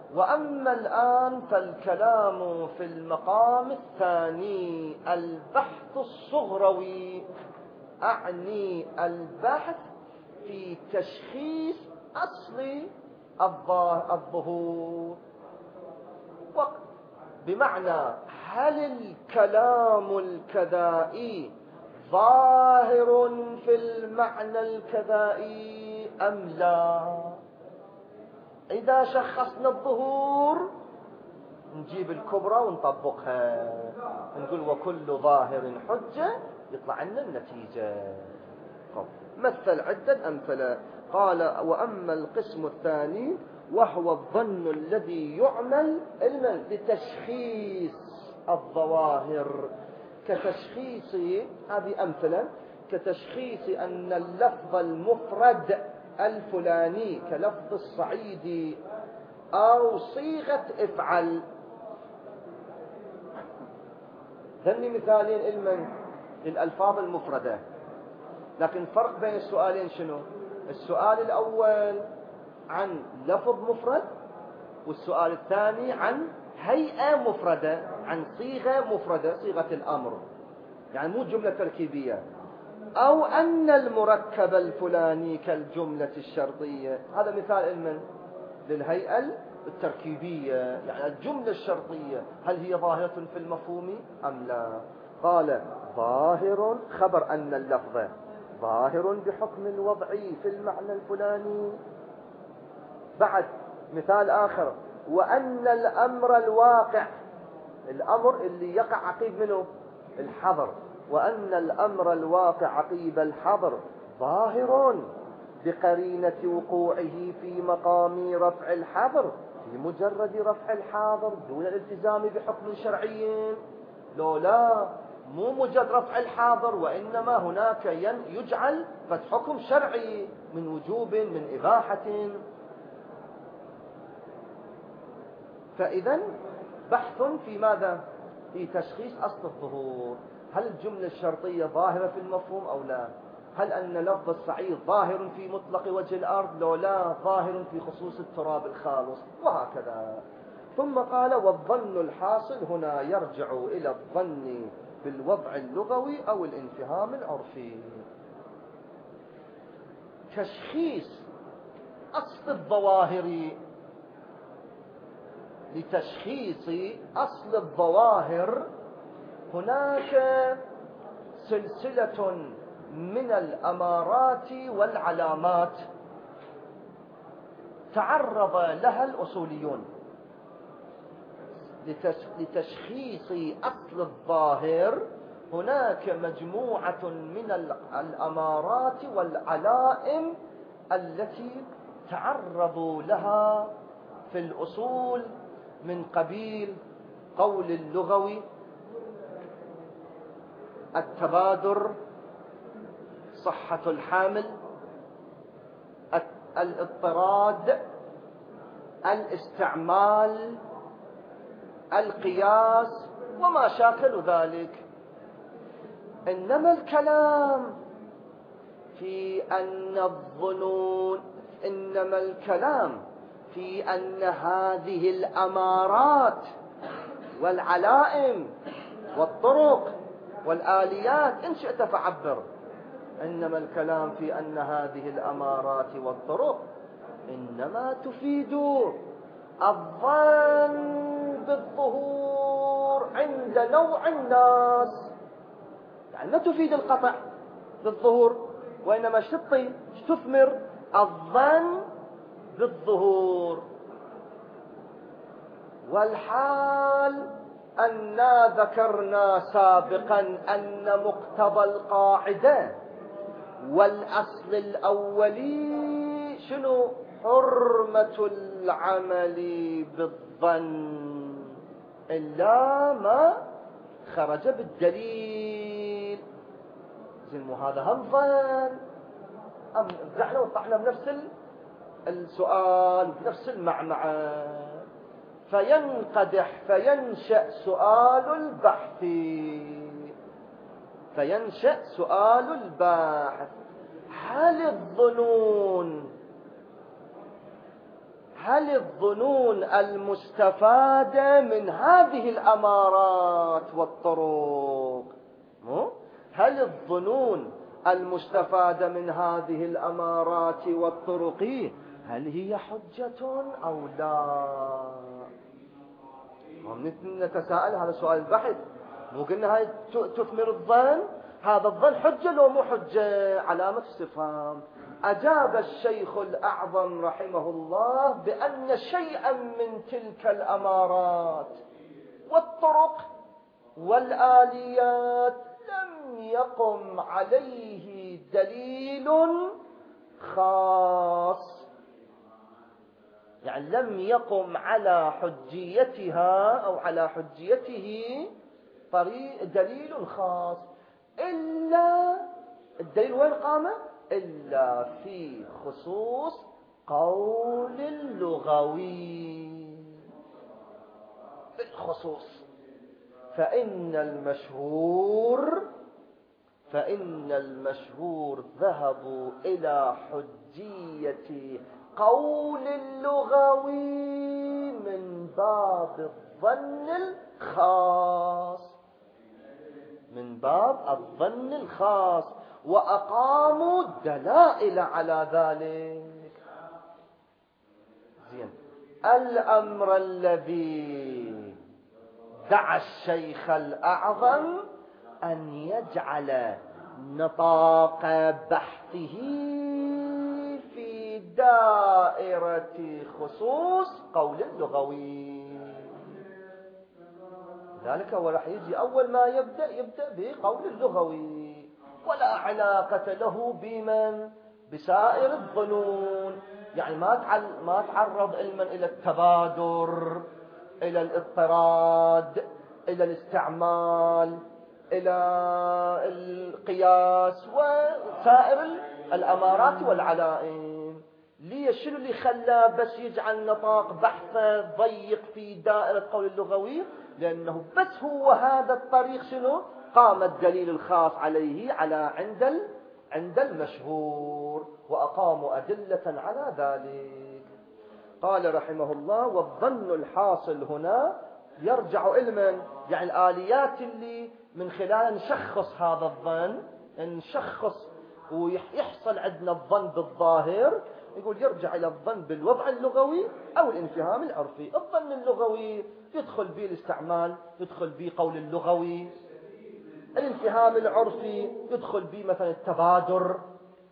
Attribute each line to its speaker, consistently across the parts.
Speaker 1: وأما الآن فالكلام في المقام الثاني البحث الصغروي، أعني البحث في تشخيص أصل الظهور، بمعنى هل الكلام الكذائي ظاهر في المعنى الكذائي أم لا؟ إذا شخصنا الظهور نجيب الكبرى ونطبقها، نقول وكل ظاهر حجة، يطلع لنا النتيجة. مثل عدة أمثلة. قال وأما القسم الثاني وهو الظن الذي يعمل لتشخيص الظواهر، كتشخيص، هذه أمثلة، كتشخيص أن اللفظ المفرد الفلاني كلفظ الصعيدي أو صيغة افعل. ذني مثالين علما للألفاظ المفردة، لكن فرق بين السؤالين شنو؟ السؤال الأول عن لفظ مفرد، والسؤال الثاني عن هيئة مفردة، عن صيغة مفردة، صيغة الأمر، يعني مو جملة تركيبية. أو أن المركب الفلاني كالجملة الشرطية، هذا مثال علما للهيئة التركيبية، يعني الجملة الشرطية هل هي ظاهرة في المفهوم أم لا؟ قال ظاهر، خبر أن اللفظ ظاهر بحكم الوضع في المعنى الفلاني. بعد مثال آخر، وأن الأمر الواقع، الأمر اللي يقع عقيب منه الحظر، وأن الأمر الواقع عقيب الحظر ظاهر بقرينة وقوعه في مقام رفع الحظر في مجرد رفع الحاضر دون الالتزام بحكم شرعي. لا مو مجرد رفع الحاضر، وإنما هناك يجعل حكم شرعي من وجوب، من إباحة. فإذا بحث في ماذا؟ في تشخيص أصل الظهور. هل الجملة الشرطية ظاهرة في المفهوم أو لا؟ هل أن لفظ الصعيد ظاهر في مطلق وجه الأرض؟ لا ظاهر في خصوص التراب الخالص، وهكذا. ثم قال والظن الحاصل هنا يرجع إلى الظن بالوضع اللغوي أو الانفهام العرفي. تشخيص أصل الظواهر، لتشخيص أصل الظواهر هناك سلسلة من الأمارات والعلامات تعرض لها الأصوليون. لتشخيص أصل الظاهر هناك مجموعة من الأمارات والعلائم التي تعرضوا لها في الأصول، من قبيل قول اللغوي التبادر، صحة الحامل، الاضطراد، الاستعمال، القياس وما شاكل ذلك. إنما الكلام في أن الظنون، إنما الكلام في أن هذه الأمارات والعلائم والطرق والآليات، إن شئت فعبر، إنما الكلام في أن هذه الأمارات والطرق إنما تفيد الظن بالظهور عند نوع الناس، يعني ما تفيد القطع بالظهور، وإنما تثمر الظن بالظهور. والحال أننا ذكرنا سابقا أن مقتضى القاعدة والأصل الأولي شنو؟ حرمة العمل بالظن إلا ما خرج بالدليل. زين، هذا هم ظن، أم رجعنا وطعنا بنفس السؤال بنفس المعمعة، فينقدح فينشأ سؤال البحث، فينشأ سؤال الباحث: هل هل الظنون المستفادة من هذه الأمارات والطرق، هل الظنون المستفادة من هذه الأمارات والطرق هل هي حجة أو لا؟ نتساءل، هذا سؤال البحث. مو قلنا هاي تثمر الظن، هذا الظن حجة لو مو حجة؟ علامة استفهام. أجاب الشيخ الأعظم رحمه الله بأن شيئا من تلك الأمارات والطرق والآليات لم يقم عليه دليل خاص، يعني لم يقم على حجيتها أو على حجيته دليل خاص، إلا الدليل وين قام؟ إلا في خصوص قول اللغوي، بالخصوص. فإن المشهور ذهبوا إلى حجية قول اللغوي من باب الظن الخاص، وأقاموا دلائل على ذلك. زين، الأمر الذي دعا الشيخ الأعظم أن يجعل نطاق بحثه في دائرة خصوص قول اللغوي، ذلك هو راح يجي أول ما يبدأ بقول اللغوي، ولا علاقة له بسائر الظنون. يعني ما تعرض علما إلى التبادر، إلى الاضطراد، إلى الاستعمال، إلى القياس وسائر الأمارات والعلائم. شنو اللي خلاه بس يجعل نطاق بحثه ضيق في دائرة قول اللغوي؟ لأنه بس هو هذا الطريق شنو قام الدليل الخاص عليه عند المشهور، وأقاموا أدلة على ذلك. قال رحمه الله: والظن الحاصل هنا يرجع علما، يعني الآليات اللي من خلالها نشخص هذا الظن، نشخص ويحصل عندنا الظن بالظاهر. يقول يرجع إلى الظن بالوضع اللغوي أو الانفهام العرفي. الظن اللغوي يدخل به الاستعمال، يدخل به قول اللغوي. الانفهام العرفي يدخل به مثلا التبادر.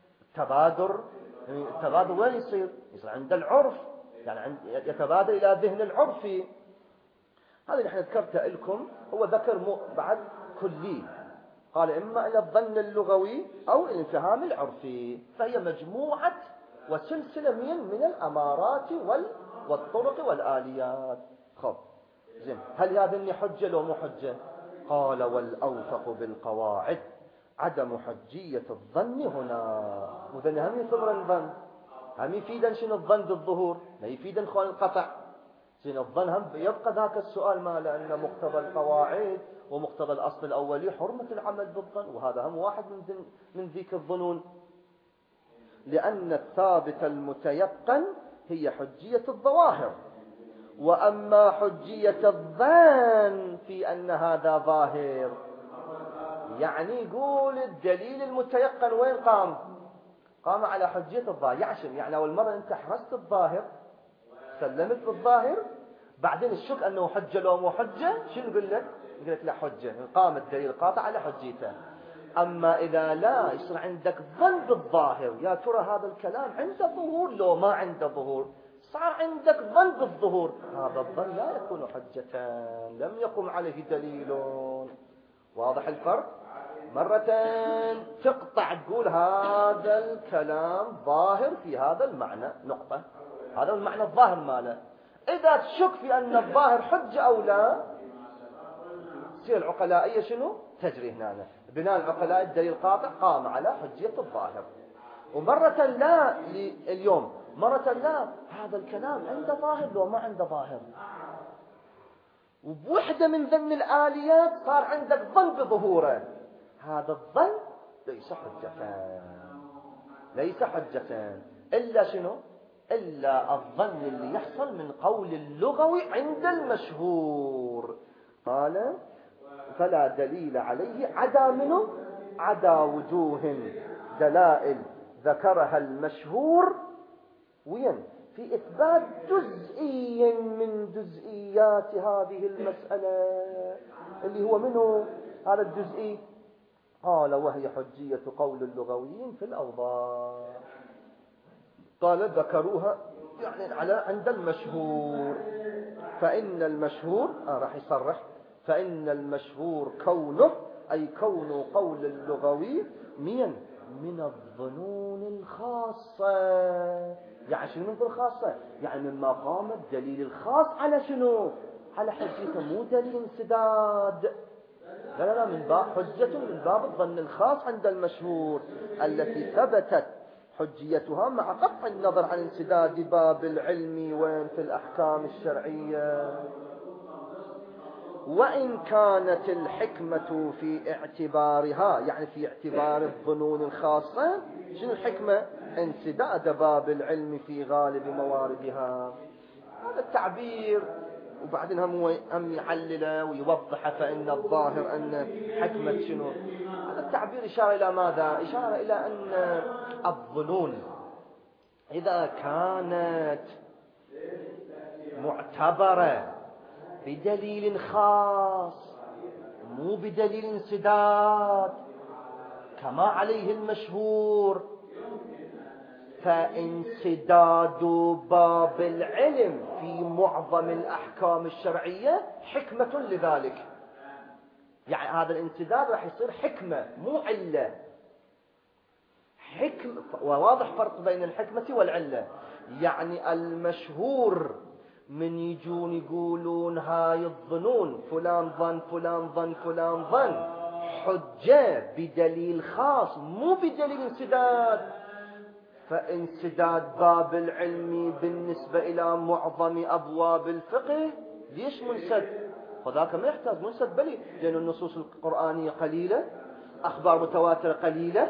Speaker 1: التبادر وين يصير عند العرف، يعني يتبادر إلى ذهن العرفي. هذا اللي احنا ذكرته لكم، هو ذكر بعد كلي، قال إما إلى الظن اللغوي أو الانفهام العرفي. فهي مجموعة وسلسلة من الأمارات والطرق والآليات. خب زين، هل هذا حجة لو مو حجة؟ قال: والأوثق بالقواعد عدم حجية الظن هنا. وذن هم يصبر الظن، هم يفيدن شنو الظن بالظهور، لا يفيدن خوان القطع. زين، الظن هم يبقى ذاك السؤال ما، لأن مقتضى القواعد ومقتضى الأصل الأولي حرمة العمل بالظن، وهذا هم واحد من ذيك الظنون. لأن الثابت المتيقن هي حجية الظواهر، وأما حجية الظن في أن هذا ظاهر، يعني يقول الدليل المتيقن وين قام على حجية الظاهر. يعني أول مرة أنت حرست الظاهر، سلمت بالظاهر، بعدين الشك أنه حجة لو مو حجة، شنو يقول لك؟ يقول لك لا حجة، قام الدليل قاطع على حجيته. أما إذا لا يصير عندك ظن بالظاهر، يا ترى هذا الكلام عنده ظهور لو ما عنده ظهور، صار عندك ظن بالظهور، هذا الظن لا يكون حجة، لم يقم عليه دليل. واضح الفرق؟ مرة تقطع تقول هذا الكلام ظاهر في هذا المعنى، نقطة، هذا المعنى الظاهر ماله. إذا تشك في أن الظاهر حجة أو لا، تصير العقلائية شنو؟ تجري هنا. بناء العقلاء الدليل قاطع قام على حجية الظاهر. ومرة لا، اليوم مرة لا، هذا الكلام عنده ظاهر لو ما عنده ظاهر، وبوحدة من ذن الآليات صار عندك ظن بظهوره، هذا الظن ليس حجة إلا شنو؟ إلا الظن اللي يحصل من قول اللغوي عند المشهور. قال فلا دليل عليه عدا منه عدا وجوه دلائل ذكرها المشهور وين في إثبات جزئي من جزئيات هذه المسألة اللي هو منه هذا الجزئي. قال وهي حجية قول اللغويين في الأوضاع. قال ذكروها يعني على عند المشهور. فإن المشهور راح يصرح فإن المشهور كونه أي كون قول اللغوي من الظنون الخاصة. يعني شنو من الخاصة؟ يعني من مقام الدليل الخاص على شنو؟ على حجيته، مو دليل انسداد. لا من باب حجة من باب الظن الخاص عند المشهور التي ثبتت حجيتها مع قطع النظر عن انسداد باب العلم وين في الأحكام الشرعية. وإن كانت الحكمة في اعتبارها يعني في اعتبار الظنون الخاصة. شنو الحكمة؟ انسداد باب العلم في غالب مواردها. هذا التعبير وبعدين هم يعلله ويوضح. فإن الظاهر أن حكمة شنو. هذا التعبير إشارة إلى ماذا؟ إشارة إلى أن الظنون إذا كانت معتبرة بدليل خاص مو بدليل انسداد كما عليه المشهور، فانسداد باب العلم في معظم الأحكام الشرعية حكمة لذلك. يعني هذا الانسداد راح يصير حكمة مو علة. حكمة، وواضح فرق بين الحكمة والعلة. يعني المشهور من يجون يقولون هاي الظنون فلان ظن فلان ظن فلان ظن حجة بدليل خاص مو بدليل انسداد. فانسداد باب العلم بالنسبة إلى معظم أبواب الفقه ليش منسد؟ فذاك ما يحتاج منسد بلي، لأن النصوص القرآنية قليلة، أخبار متواترة قليلة،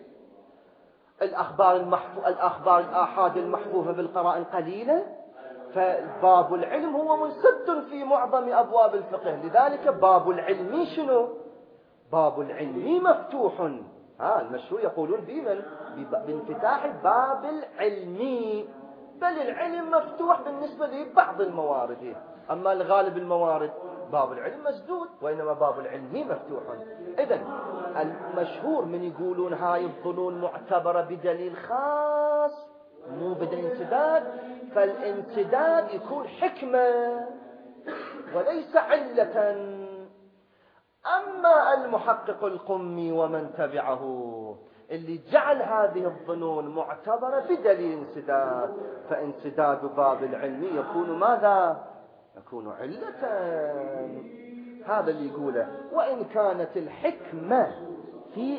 Speaker 1: الأخبار الآحاد المحفوفة بالقرائن قليلة. فباب العلم هو منسد في معظم أبواب الفقه. لذلك باب العلم شنو؟ باب العلم مفتوح. المشهور يقولون بانفتاح باب العلم، بل العلم مفتوح بالنسبة لبعض الموارد. أما الغالب الموارد باب العلم مسدود، وإنما باب العلم مفتوح. إذن المشهور من يقولون هاي الظنون معتبرة بدليل خاص مو بدليل انسداد، فالانسداد يكون حكمة وليس علة. أما المحقق القمي ومن تبعه اللي جعل هذه الظنون معتبرة بدليل انسداد، فانسداد باب العلم يكون ماذا؟ يكون علة. هذا اللي يقوله. وإن كانت الحكمة في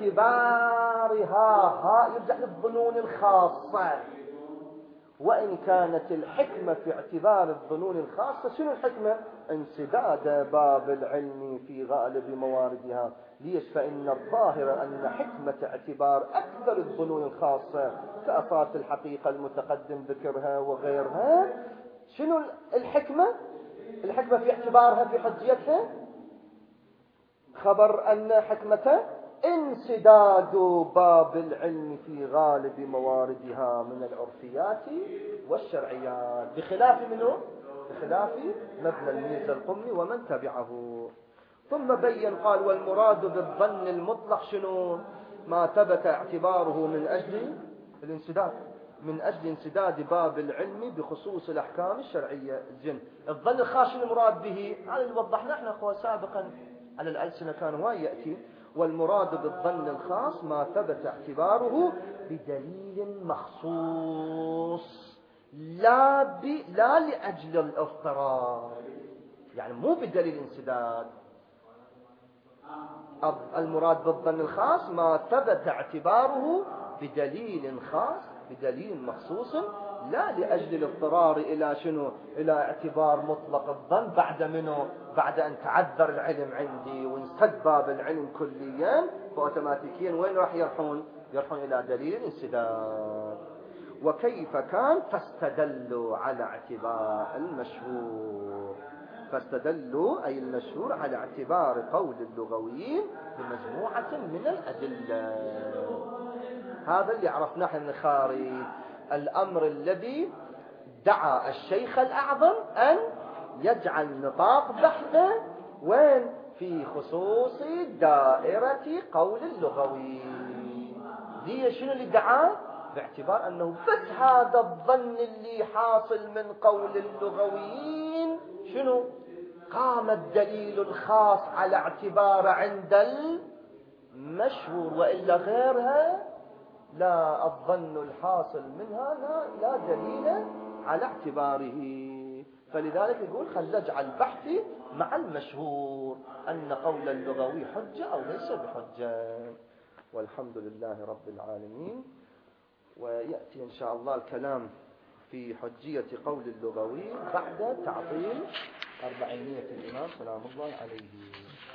Speaker 1: اعتبارها يرجع للظنون الخاصة. وإن كانت الحكمة في اعتبار الظنون الخاصة، شنو الحكمة؟ انسداد باب العلم في غالب مواردها. ليش؟ فإن الظاهر أن حكمة اعتبار أكثر الظنون الخاصة كأساس الحقيقة المتقدم ذكرها وغيرها. شنو الحكمة؟ الحكمة في اعتبارها في حجيتها خبر أن حكمة انسداد باب العلم في غالب مواردها من العرفيات والشرعيات، بخلاف منه؟ بخلاف مبنى الميزة القمي ومن تبعه. ثم بين قال والمراد بالظن المطلق شنو؟ ما ثبت اعتباره من أجل الانسداد، من أجل انسداد باب العلم بخصوص الأحكام الشرعية. الجن الظن الخاص شنو المراد به؟ هذا اللي وضحنا احنا أخوة سابقا على الألسنة كان هواي يأتي. والمراد بالظن الخاص ما ثبت اعتباره بدليل مخصوص لا لأجل الاضطرار، يعني مو بدليل انسداد. المراد بالظن الخاص ما ثبت اعتباره بدليل خاص بدليل مخصوص لا لأجل الاضطرار إلى شنو؟ إلى اعتبار مطلق الظن بعد منه، بعد أن تعذر العلم عندي وانسد باب العلم كليا، فأوتوماتيكيا وين راح يرحون؟ يرحون إلى دليل الانسداد. وكيف كان، فاستدلوا على اعتبار المشهور. فاستدلوا أي المشهور على اعتبار قول اللغويين بمجموعة من الأدلة. هذا اللي عرفناه احنا من خارج الأمر الذي دعا الشيخ الأعظم أن يجعل نطاق بحثه وين؟ في خصوص دائرة قول اللغويين. دي شنو اللي دعاه؟ باعتبار أنه بس هذا الظن اللي حاصل من قول اللغويين شنو؟ قام الدليل الخاص على اعتبار عند المشهور، وإلا غيرها لا، الظن الحاصل منها لا دليل على اعتباره. فلذلك يقول خل نجعل بحثي مع المشهور أن قول اللغوي حجة أو ليس بحجة. والحمد لله رب العالمين. ويأتي إن شاء الله الكلام في حجية قول اللغوي بعد تعطيل 40 الإمام سلام الله عليه.